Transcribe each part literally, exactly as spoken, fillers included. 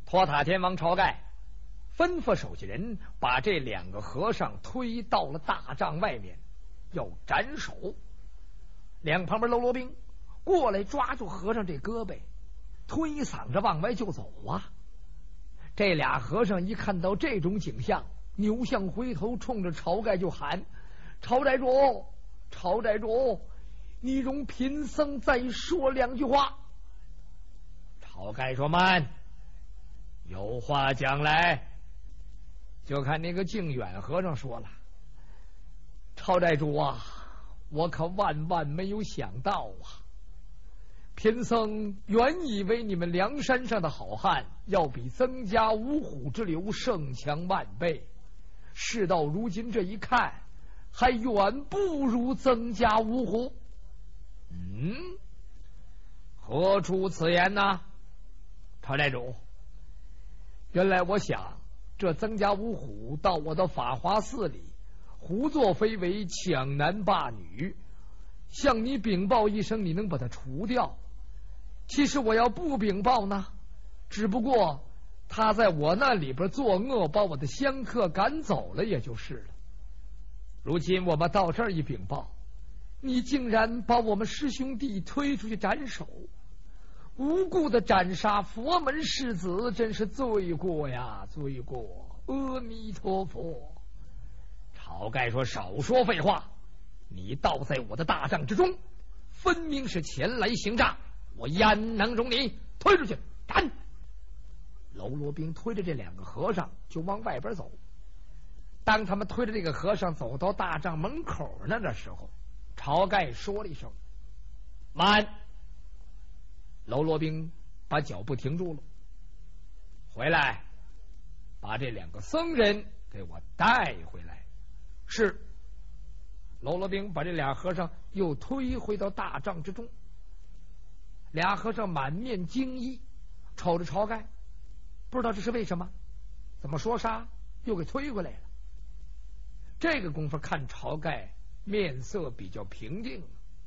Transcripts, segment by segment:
托塔天王晁盖吩咐手下人把这两个和尚推到了大帐外面，要斩首。两旁边喽啰兵过来抓住和尚这胳膊，推搡着往外就走啊。这俩和尚一看到这种景象，扭向回头，冲着晁盖就喊：晁寨主，晁寨主，你容贫僧再说两句话。晁盖说：慢，有话讲来。就看那个靖远和尚说了：晁寨主啊，我可万万没有想到啊，贫僧原以为你们梁山上的好汉要比曾家五虎之流胜强万倍，事到如今这一看，还远不如曾家五虎。嗯，何出此言呢？晁寨主，原来我想这曾家五虎到我的法华寺里胡作非为，抢男霸女，向你禀报一声，你能把他除掉。其实我要不禀报呢，只不过他在我那里边作恶，把我的香客赶走了也就是了。如今我们到这儿一禀报，你竟然把我们师兄弟推出去斩首，无故的斩杀佛门世子，真是罪过呀，罪过！阿弥陀佛。晁盖说：少说废话，你倒在我的大帐之中，分明是前来行诈，我焉能容你？推出去斩！喽啰兵推着这两个和尚就往外边走。当他们推着这个和尚走到大帐门口那的时候，晁盖说了一声：慢！喽啰兵把脚步停住了。回来，把这两个僧人给我带回来。是。喽啰兵把这俩和尚又推回到大帐之中。俩和尚满面惊异，瞅着晁盖，不知道这是为什么，怎么说杀又给推回来了。这个功夫看晁盖面色比较平静。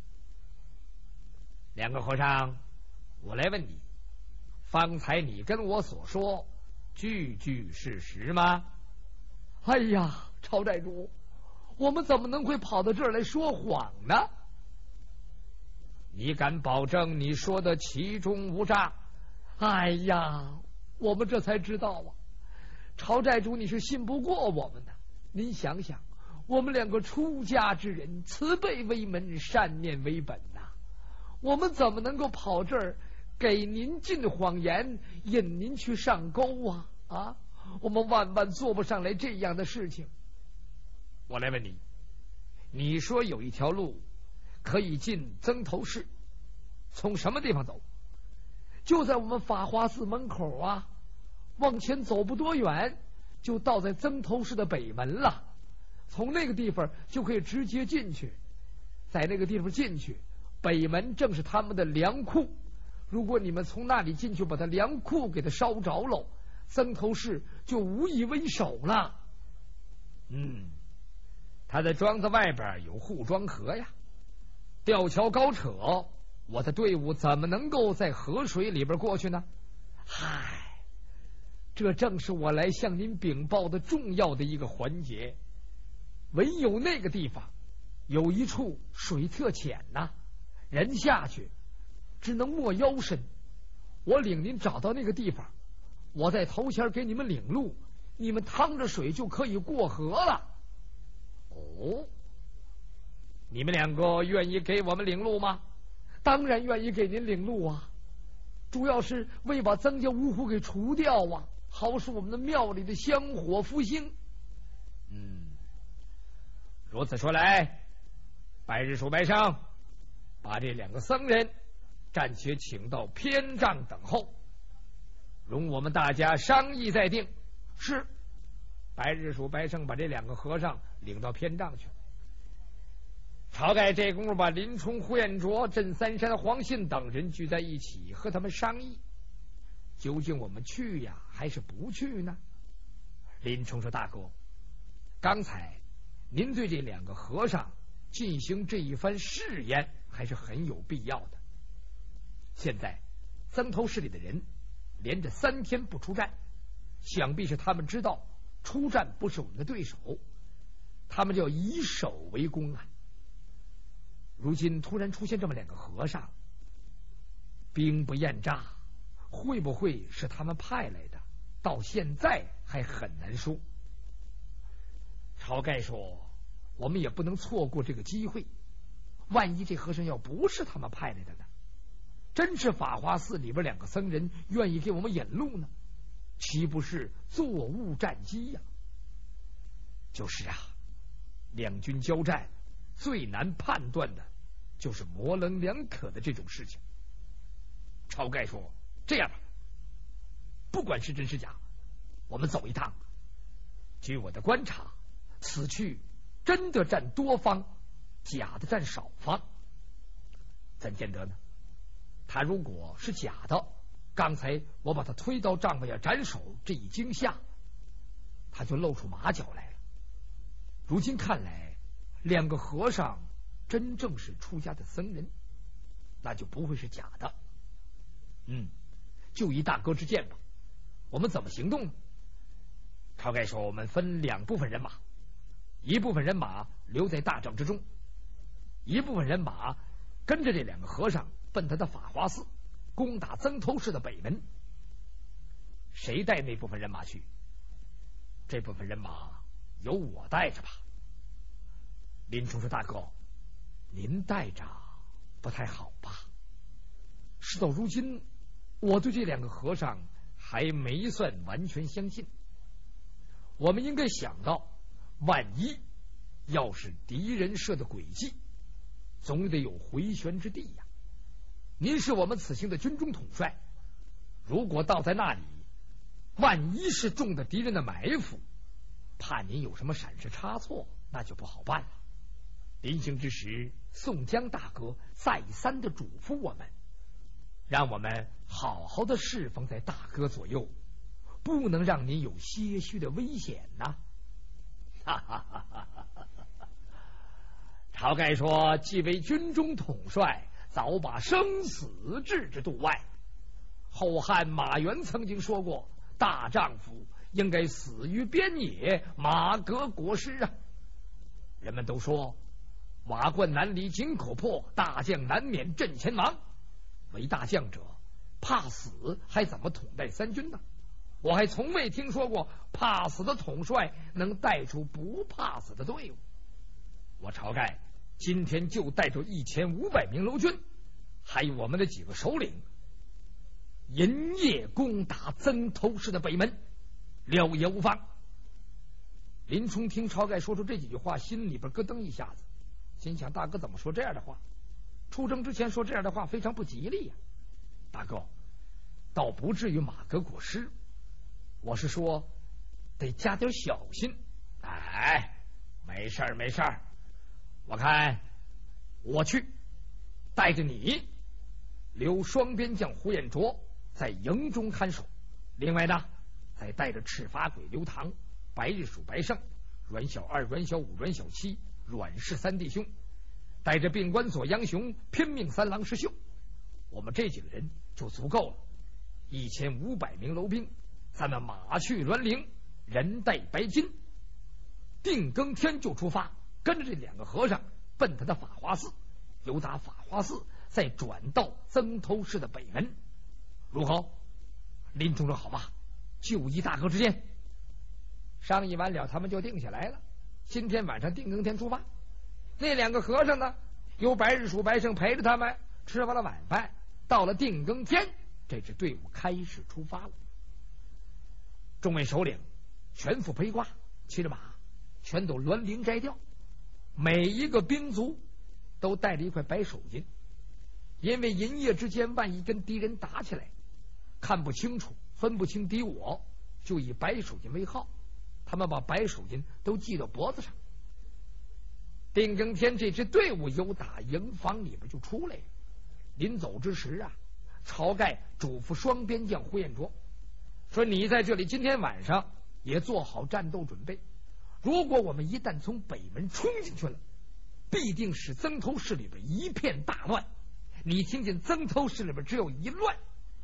两个和尚，我来问你，方才你跟我所说句句是实吗？哎呀，晁寨主，我们怎么能会跑到这儿来说谎呢？你敢保证你说的其中无诈？哎呀，我们这才知道啊，晁寨主你是信不过我们的。您想想，我们两个出家之人，慈悲为门，善念为本呐、啊，我们怎么能够跑这儿给您进谎言，引您去上钩啊？啊，我们万万做不上来这样的事情。我来问你，你说有一条路可以进曾头市，从什么地方走？就在我们法华寺门口啊，往前走不多远，就到在曾头市的北门了。从那个地方就可以直接进去，在那个地方进去，北门正是他们的粮库。如果你们从那里进去，把他粮库给他烧着喽，曾头市就无以为守了。嗯，他的庄子外边有护庄河呀，吊桥高扯，我的队伍怎么能够在河水里边过去呢？嗨，这正是我来向您禀报的重要的一个环节。唯有那个地方有一处水特浅呐、啊，人下去只能没腰身。我领您找到那个地方，我在头前给你们领路，你们趟着水就可以过河了。哦，你们两个愿意给我们领路吗？当然愿意给您领路啊，主要是为把曾家五虎给除掉啊，好使我们的庙里的香火复兴。嗯，如此说来，白日鼠白生，把这两个僧人暂且请到偏帐等候，容我们大家商议再定。是。白日鼠白生把这两个和尚领到偏帐去。晁盖这功夫把林冲、呼延灼、镇三山、黄信等人聚在一起，和他们商议，究竟我们去呀还是不去呢？林冲说：大哥，刚才您对这两个和尚进行这一番试验还是很有必要的。现在曾头市里的人连着三天不出战，想必是他们知道出战不是我们的对手，他们就要以守为攻啊。如今突然出现这么两个和尚，兵不厌诈，会不会是他们派来的？到现在还很难说。晁盖说，我们也不能错过这个机会，万一这和尚要不是他们派来的呢？真是法华寺里边两个僧人愿意给我们引路呢，岂不是作误战机呀？就是啊，两军交战最难判断的就是模棱两可的这种事情。晁盖说，这样吧，不管是真是假，我们走一趟。据我的观察，此去真的占多方，假的占少方。怎见得呢？他如果是假的，刚才我把他推到帐外要斩首，这一惊吓，他就露出马脚来了。如今看来，两个和尚真正是出家的僧人，那就不会是假的。嗯，就依大哥之见吧。我们怎么行动呢？晁盖说，我们分两部分人马，一部分人马留在大帐之中，一部分人马跟着这两个和尚奔他的法华寺，攻打曾头市的北门。谁带那部分人马去？这部分人马由我带着吧。林冲说，大哥，您带着不太好吧？事到如今，我对这两个和尚还没算完全相信。我们应该想到，万一要是敌人设的诡计，总得有回旋之地呀。您是我们此行的军中统帅，如果到在那里，万一是中的敌人的埋伏，怕您有什么闪失差错，那就不好办了。临行之时，宋江大哥再三的嘱咐我们，让我们好好的侍奉在大哥左右，不能让您有些许的危险呐。哈哈哈哈哈！晁盖说，既为军中统帅，早把生死置之度外。后汉马援曾经说过，大丈夫应该死于边野，马革裹尸啊。人们都说，瓦罐难离井口破，大将难免阵前亡。为大将者，怕死还怎么统带三军呢？我还从未听说过怕死的统帅能带出不怕死的队伍。我晁盖今天就带着一千五百名楼军，还有我们的几个首领，银夜攻打曾头市的北门，了也无妨。林冲听晁盖说出这几句话，心里边咯噔一下子，心想，大哥怎么说这样的话？出征之前说这样的话非常不吉利呀、啊。大哥倒不至于马革裹尸，我是说得加点小心。哎，没事儿没事儿，我看我去，带着你留双边将呼延灼在营中看守，另外呢再带着赤发鬼刘唐、白日鼠白胜、阮小二、阮小五、阮小七、阮氏三弟兄，带着病关索杨雄、拼命三郎石秀，我们这几个人就足够了。一千五百名楼兵，咱们马去栾陵，人带白金，定更天就出发，跟着这两个和尚奔他的法华寺，由打法华寺再转到曾头市的北门，如何？林冲说，好吧，就依大哥之见。商议完了，他们就定下来了，今天晚上定更天出发。那两个和尚呢，由白日鼠白胜陪着他们吃完了晚饭，到了定更天，这支队伍开始出发了。众位首领全副披挂，骑着马，全都銮铃摘掉，每一个兵卒都带着一块白手巾，因为营夜之间万一跟敌人打起来，看不清楚，分不清敌我，就以白手巾为号。他们把白手巾都系到脖子上。定更天，这支队伍由打营房里边就出来了。临走之时啊，晁盖嘱咐双边将呼延灼说，你在这里今天晚上也做好战斗准备，如果我们一旦从北门冲进去了，必定使曾头市里边一片大乱。你听见曾头市里边只有一乱，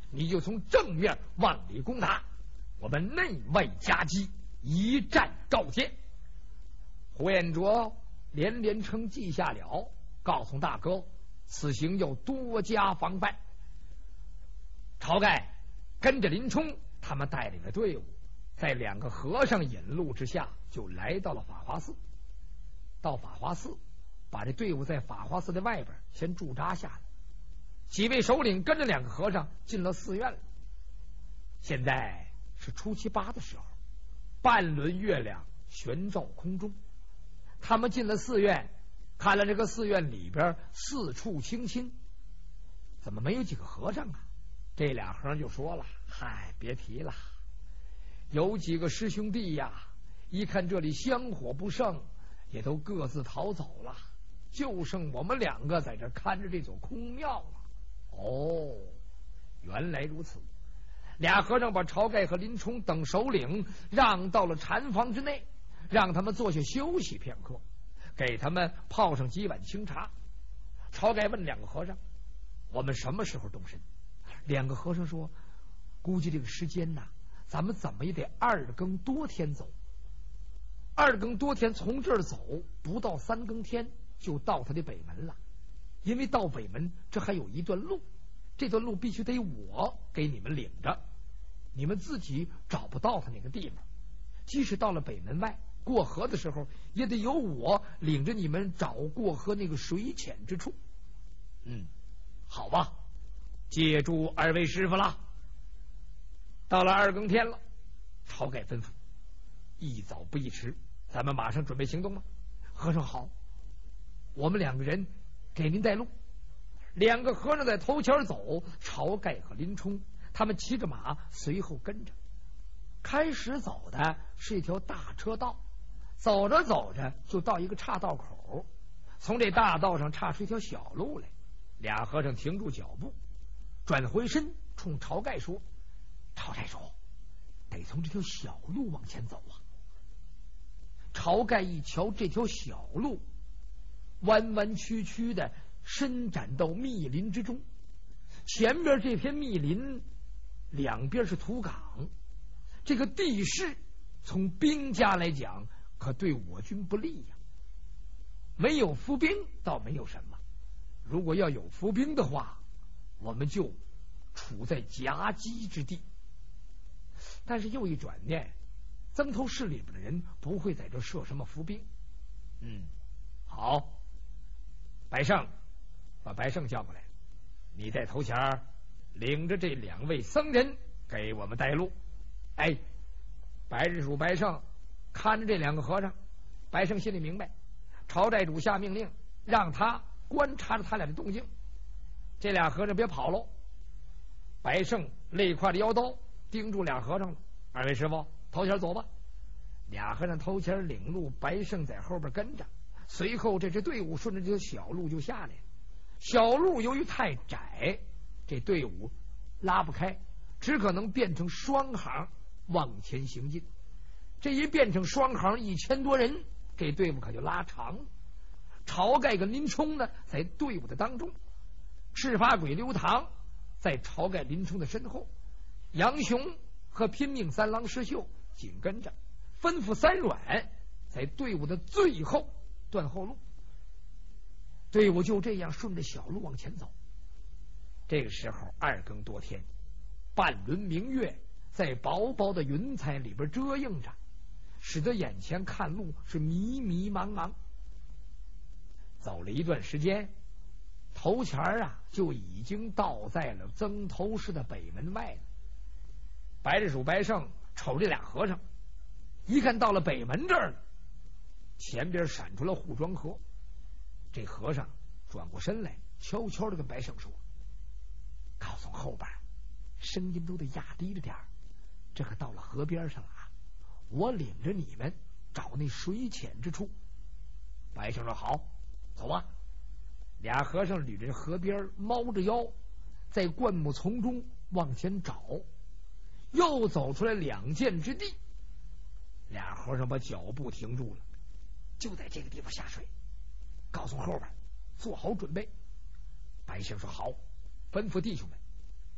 你就从正面往里攻打，我们内外夹击，一战告捷。胡彦卓连连称记下了，告诉大哥，此行要多加防范。晁盖跟着林冲他们带领的队伍，在两个和尚引路之下，就来到了法华寺。到法华寺，把这队伍在法华寺的外边先驻扎下来。几位首领跟着两个和尚进了寺院了。现在是初七八的时候，半轮月亮悬照空中。他们进了寺院，看了这个寺院里边四处清新，怎么没有几个和尚啊？这俩和尚就说了：“嗨，别提了，有几个师兄弟呀，一看这里香火不盛，也都各自逃走了，就剩我们两个在这看着这座空庙了。”哦，原来如此。俩和尚把晁盖和林冲等首领让到了禅房之内，让他们坐下休息片刻，给他们泡上几碗清茶。晁盖问两个和尚：“我们什么时候动身？”两个和尚说：“估计这个时间呐，咱们怎么也得二更多天走。二更多天从这儿走，不到三更天就到他的北门了。因为到北门这还有一段路，这段路必须得我给你们领着，你们自己找不到他那个地方。即使到了北门外过河的时候，也得由我领着你们找过河那个水浅之处。”嗯，好吧，借助二位师傅了。到了二更天了，晁盖吩咐：“一早不宜迟，咱们马上准备行动吗？”和尚好，我们两个人给您带路。两个和尚在头前走，晁盖和林冲他们骑着马随后跟着。开始走的是一条大车道，走着走着就到一个岔道口，从这大道上岔出一条小路来。俩和尚停住脚步，转回身冲晁盖说：“晁盖说，得从这条小路往前走啊。”晁盖一瞧这条小路弯弯曲曲的伸展到密林之中，前边这片密林两边是土岗，这个地势从兵家来讲可对我军不利呀。没有伏兵倒没有什么，如果要有伏兵的话，我们就处在夹击之地。但是又一转念，曾头市里边的人不会在这设什么伏兵。嗯，好，白胜，把白胜叫过来，你在头前领着这两位僧人给我们带路。哎，白日鼠白胜看着这两个和尚，白胜心里明白，晁寨主下命令让他观察着他俩的动静，这俩和尚别跑喽。白胜累挎着腰刀盯住俩和尚了：“二位师傅，头前走吧。”俩和尚头前领路，白胜在后边跟着。随后这支队伍顺着这条小路就下来了。小路由于太窄，这队伍拉不开，只可能变成双行往前行进。这一变成双行，一千多人，这队伍可就拉长了。晁盖跟林冲呢，在队伍的当中，赤发鬼刘唐在晁盖林冲的身后，杨雄和拼命三郎石秀紧跟着，吩咐三阮在队伍的最后断后路。队伍就这样顺着小路往前走。这个时候二更多天，半轮明月在薄薄的云彩里边遮映着，使得眼前看路是迷迷茫茫。走了一段时间，头前啊就已经到在了曾头市的北门外了。白日鼠白胜瞅这俩和尚，一看到了北门这儿了，前边闪出了护庄河。这和尚转过身来，悄悄的跟白胜说：“告诉后边声音都得压低着点儿，这可到了河边上了啊！我领着你们找那水浅之处。”白胜说：“好，走吧。”俩和尚捋着河边，猫着腰，在灌木丛中往前找。又走出来两箭之地，俩和尚把脚步停住了，就在这个地方下水，告诉后边做好准备。白胜说：“好。”吩咐弟兄们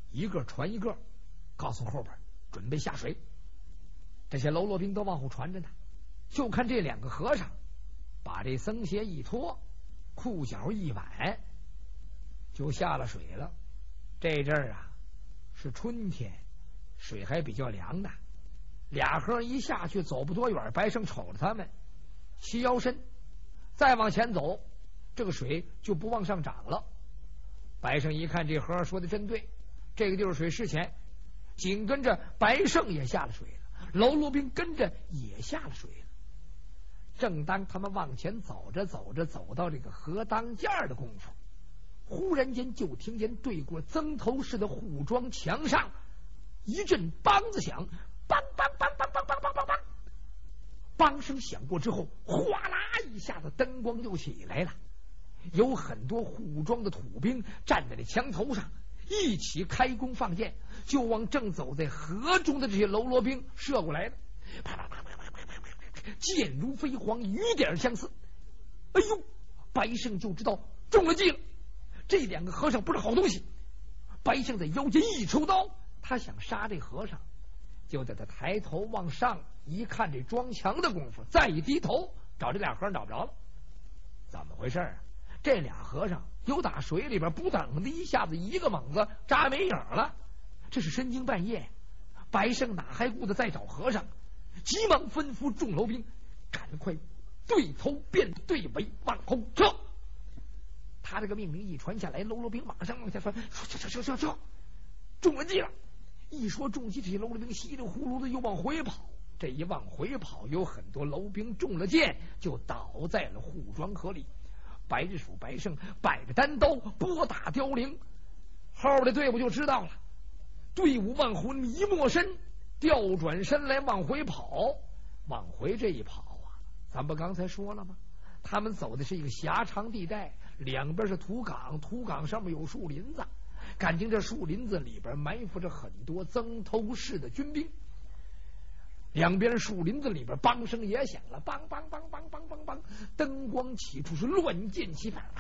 一个传一个，告诉后边准备下水。这些喽啰兵都往后传着呢，就看这两个和尚把这僧鞋一脱，裤脚一挽，就下了水了。这阵儿啊是春天，水还比较凉的。俩和尚一下去走不多远，白胜瞅着他们，齐腰身，再往前走，这个水就不往上涨了。白胜一看这和尚说的真对，这个地方水是浅，紧跟着白胜也下了水了，喽啰兵跟着也下了水了。正当他们往前走着走着，走到这个河当间的功夫，忽然间就听见对过曾头市的护庄墙上一阵梆子响，梆梆梆梆梆梆梆梆梆，梆声响过之后，哗啦一下子灯光就起来了，有很多护庄的土兵站在这墙头上，一起开弓放箭，就往正走在河中的这些喽啰兵射过来了。啪啪啪啪啪啪啪啪，箭如飞蝗，雨点相似。哎呦，白胜就知道中了计了，这两个和尚不是好东西。白胜在腰间一抽刀，他想杀这和尚，就在他抬头往上一看，这庄墙的功夫，再一低头找这俩和尚找不着了。怎么回事啊？这俩和尚有打水里边不等的一下子一个猛子扎没影了。这是深更半夜，白胜哪还顾得再找和尚，急忙吩咐众喽兵赶快对头变对尾往后撤。他这个命令一传下来，喽啰兵马上往下传，撤撤撤撤撤，中了计了。一说中计，这些喽啰兵稀里呼噜的又往回跑。这一往回跑，有很多喽兵中了箭，就倒在了护庄河里。白日鼠白胜摆着单刀拨打凋零，后的队伍就知道了。队伍往后一没身，调转身来往回跑。往回这一跑啊，咱们刚才说了吗？他们走的是一个狭长地带，两边是土岗，土岗上面有树林子，感情这树林子里边埋伏着很多曾头市的军兵。两边树林子里边梆声也响了，梆梆梆梆梆梆梆，灯光起处是乱箭齐发。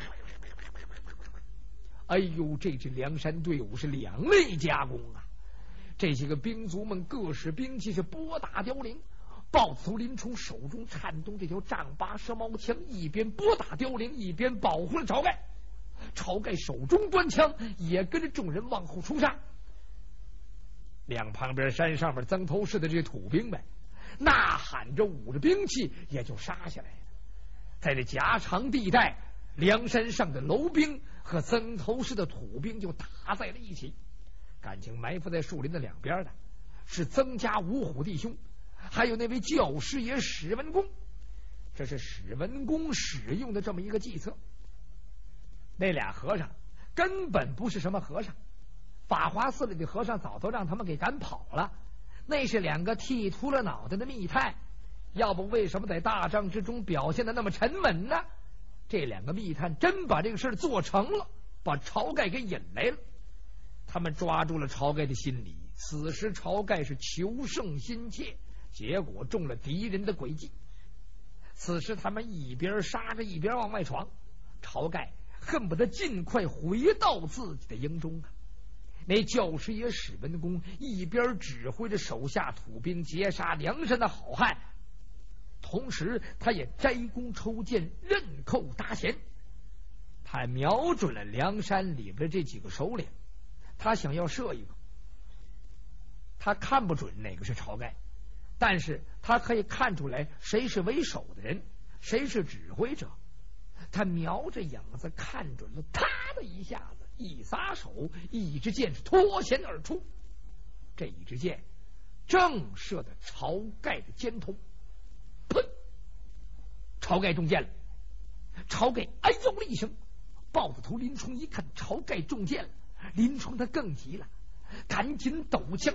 哎呦，这支梁山队伍是两肋夹攻啊！这些个兵卒们各使兵器，是拨打凋零。豹子头林冲手中颤动这条丈八蛇矛枪，一边拨打凋零，一边保护了晁盖。晁盖手中端枪，也跟着众人往后冲杀。两旁边山上面曾头市的这些土兵们呐喊着，舞着兵器，也就杀下来了。在这狭长地带，梁山上的楼兵和曾头市的土兵就打在了一起。感情埋伏在树林的两边的是曾家五虎弟兄，还有那位教师爷史文恭。这是史文恭使用的这么一个计策。那俩和尚根本不是什么和尚，法华寺里的和尚早都让他们给赶跑了，那是两个剃秃了脑袋的密探。要不为什么在大帐之中表现的那么沉稳呢？这两个密探真把这个事做成了，把晁盖给引来了。他们抓住了晁盖的心理，此时晁盖是求胜心切，结果中了敌人的诡计。此时他们一边杀着一边往外闯，晁盖恨不得尽快回到自己的营中啊！那教师爷史文恭一边指挥着手下土兵截杀梁山的好汉，同时他也摘弓抽箭，刃扣搭弦。他瞄准了梁山里边的这几个首领，他想要射一个。他看不准哪个是晁盖，但是他可以看出来谁是为首的人，谁是指挥者。他瞄着影子看准了，啪的一下子一撒手，一支箭是脱弦而出。这一支箭正射在晁盖的肩头，砰！晁盖中箭了。晁盖哎呦了一声，豹子头林冲一看晁盖中箭了，林冲他更急了，赶紧抖枪，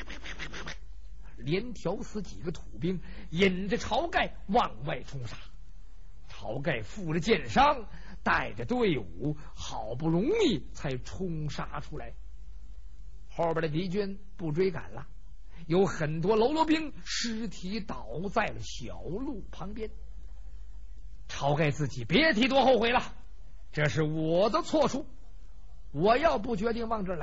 连挑死几个土兵，引着晁盖往外冲杀。晁盖负着箭伤，带着队伍好不容易才冲杀出来。后边的敌军不追赶了，有很多喽啰兵尸体倒在了小路旁边。晁盖自己别提多后悔了，这是我的错处，我要不决定往这儿来，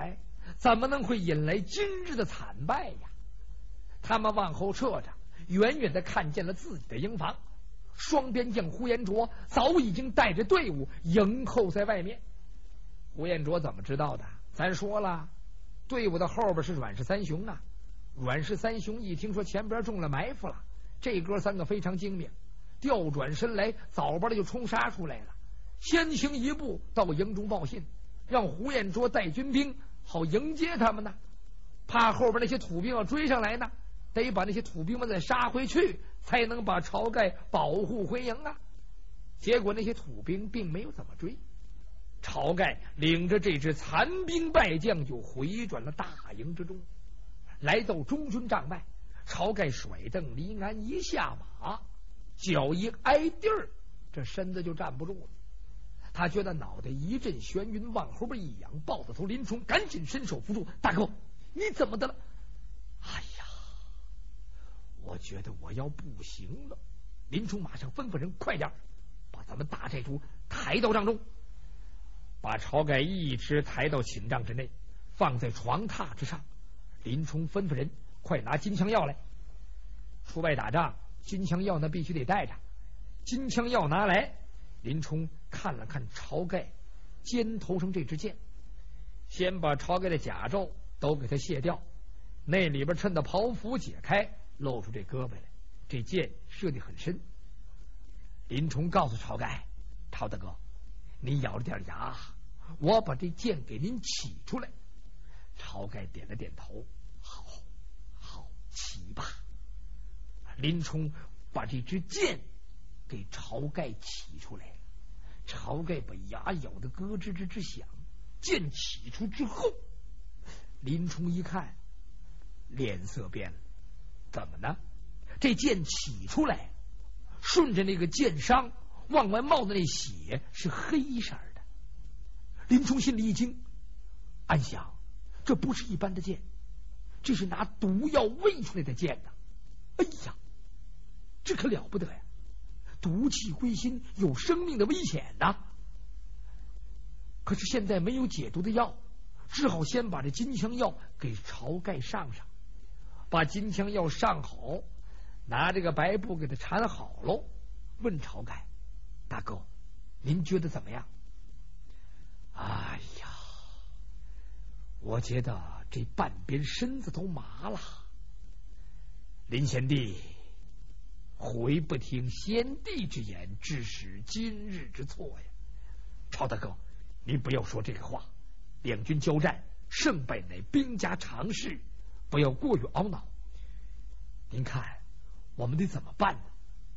怎么能会引来今日的惨败呀？他们往后撤着，远远的看见了自己的营房，双边将呼延灼早已经带着队伍迎候在外面。呼延灼怎么知道的？咱说了，队伍的后边是阮氏三雄啊。阮氏三雄一听说前边中了埋伏了，这哥三个非常精明，调转身来，早巴的就冲杀出来了，先行一步到营中报信，让呼延灼带军兵好迎接他们呢。怕后边那些土兵要追上来呢，得把那些土兵们再杀回去，才能把晁盖保护回营啊。结果那些土兵并没有怎么追，晁盖领着这支残兵败将就回转了大营之中，来到中军帐外。晁盖甩蹬离鞍一下马，脚一挨地儿，这身子就站不住了。他觉得脑袋一阵眩晕，往后边一仰，抱着头，林冲赶紧伸手扶住：“大哥，你怎么的了？”“哎呀，我觉得我要不行了。”林冲马上吩咐人：“快点把咱们大寨主抬到帐中。”把晁盖一直抬到寝帐之内，放在床榻之上。林冲吩咐人：“快拿金枪药来！出外打仗，金枪药那必须得带着。”金枪药拿来，林冲看了看晁盖肩头上这支箭，先把晁盖的甲胄都给他卸掉，那里边衬的袍服解开，露出这胳膊来，这箭射得很深。林冲告诉晁盖：“晁大哥，你咬着点牙，我把这箭给您起出来。”晁盖点了点头：“好，好，起吧。”林冲把这支箭给晁盖起出来了。晁盖把牙咬得咯吱吱吱响。箭起出之后，林冲一看，脸色变了。怎么呢？这箭起出来，顺着那个箭伤往外冒的那血是黑色的。林冲心里一惊，暗想：这不是一般的箭，这是拿毒药喂出来的箭呐！哎呀，这可了不得呀！毒气归心，有生命的危险呐！可是现在没有解毒的药，只好先把这金枪药给晁盖上上。把金枪药上好，拿这个白布给他缠好喽，问晁盖：“大哥，您觉得怎么样？”“哎呀，我觉得这半边身子都麻了。”“林贤弟，悔不听先帝之言，致使今日之错呀！”“晁大哥，您不要说这个话，两军交战，胜败乃兵家常事，不要过于懊恼。您看我们得怎么办呢？”“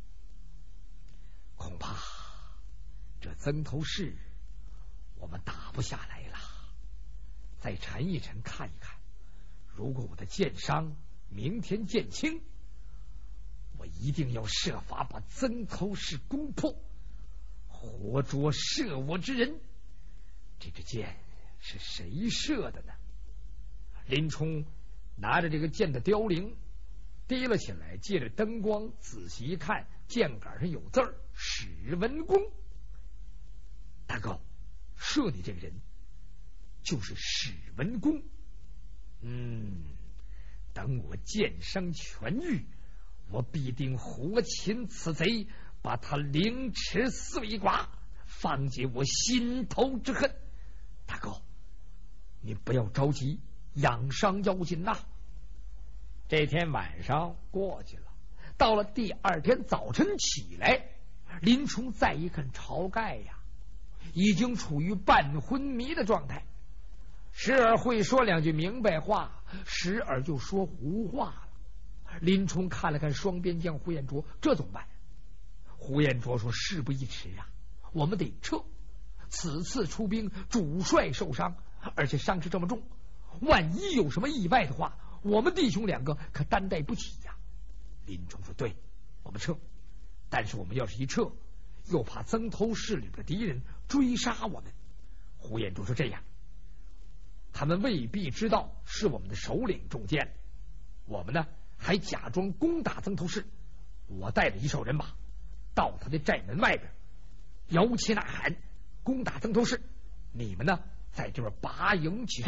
恐怕这曾头市我们打不下来了，再沉一沉看一看，如果我的箭伤明天见轻，我一定要设法把曾头市攻破，活捉射我之人。这支箭是谁射的呢？”林冲拿着这个箭的凋零提了起来，借着灯光仔细一看，箭杆上有字儿：“史文恭。”“大哥，射你这个人就是史文恭。嗯，等我箭伤痊愈，我必定活擒此贼，把他凌迟碎剐，放解我心头之恨。大哥，你不要着急，养伤要紧呐。”这天晚上过去了，到了第二天早晨起来，林冲再一看晁盖呀，已经处于半昏迷的状态，时而会说两句明白话，时而就说胡话了。林冲看了看双边将呼延灼，这怎么办？呼延灼说：“事不宜迟啊，我们得撤。此次出兵，主帅受伤，而且伤势这么重，万一有什么意外的话，我们弟兄两个可担待不起呀。”林冲说：“对，我们撤。但是我们要是一撤，又怕曾头市里的敌人追杀我们。”呼延灼说：“这样，他们未必知道是我们的首领中箭，我们呢还假装攻打曾头市。我带着一哨人马到他的寨门外边，摇旗呐喊，攻打曾头市。你们呢在这边拔营起寨，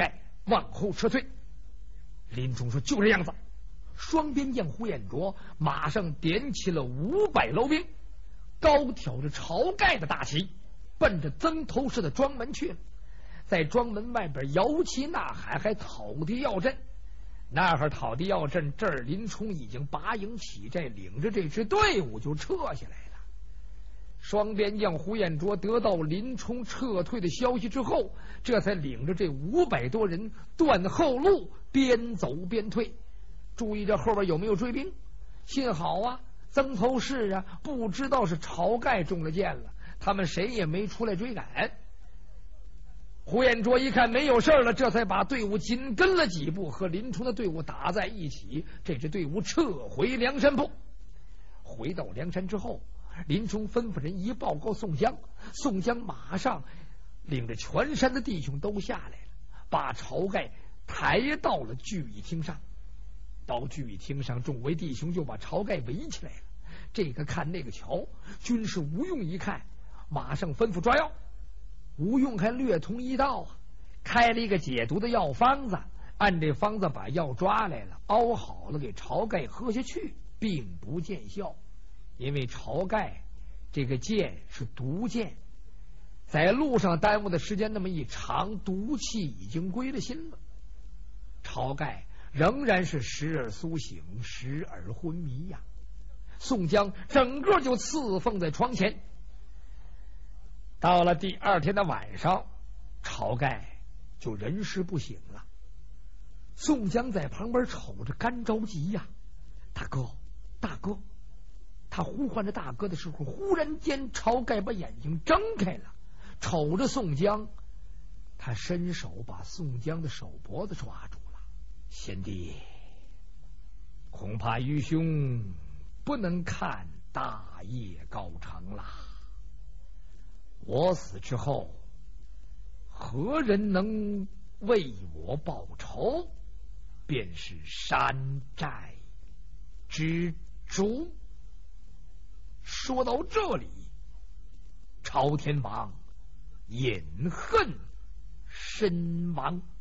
往后撤退。林冲说：“就这样子。”双边将呼延灼马上点起了五百楼兵，高挑着晁盖的大旗，奔着曾头市的庄门去了。在庄门外边摇旗呐喊，还讨敌要阵。那会儿讨敌要阵，这儿林冲已经拔营起寨，领着这支队伍就撤下来了。双边将呼延灼得到林冲撤退的消息之后，这才领着这五百多人断后路，边走边退。注意这后边有没有追兵？幸好啊，曾头市啊不知道是晁盖中了箭了，他们谁也没出来追赶。呼延灼一看没有事了，这才把队伍紧跟了几步，和林冲的队伍打在一起。这支队伍撤回梁山泊。回到梁山之后，林冲吩咐人一报告宋江，宋江马上领着全山的弟兄都下来了，把晁盖抬到了聚义厅上。到聚义厅上，众位弟兄就把晁盖围起来了，这个看那个瞧。军师吴用一看，马上吩咐抓药。吴用还略通一道啊，开了一个解毒的药方子，按这方子把药抓来了，熬好了给晁盖喝下去，并不见效。因为晁盖这个箭是毒箭，在路上耽误的时间那么一长，毒气已经归了心了。晁盖仍然是时而苏醒，时而昏迷呀。宋江整个就侍奉在床前。到了第二天的晚上，晁盖就人事不省了。宋江在旁边瞅着，干着急呀！大哥，大哥！他呼唤着大哥的时候，忽然间晁盖把眼睛睁开了，瞅着宋江，他伸手把宋江的手脖子抓住了。贤弟，恐怕愚兄不能看大业高成了。我死之后，何人能为我报仇，便是山寨之主。说到这里，朝天王饮恨身亡。